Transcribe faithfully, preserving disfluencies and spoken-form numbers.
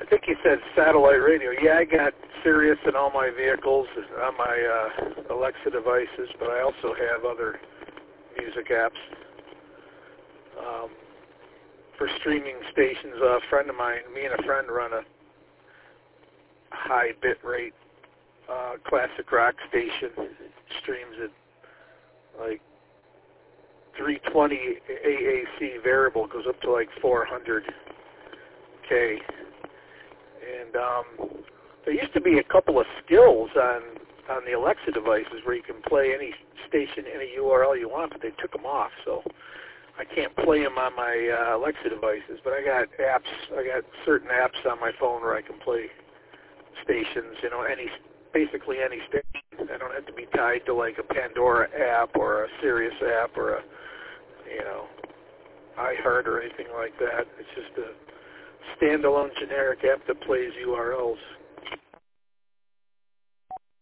think you said satellite radio. Yeah, I got Sirius in all my vehicles on my uh, Alexa devices, but I also have other music apps. Um, for streaming stations, a friend of mine, me and a friend run a high bit rate uh, classic rock station. Streams at like three twenty A A C variable, goes up to like four hundred K. And um, there used to be a couple of skills on on the Alexa devices where you can play any station, any U R L you want, but they took them off, so I can't play them on my uh, Alexa devices. But I got apps, I got certain apps on my phone where I can play stations, you know, any basically any station. I don't have to be tied to like a Pandora app or a Sirius app or a, you know, iHeart or anything like that. It's just a standalone generic app that plays U R Ls.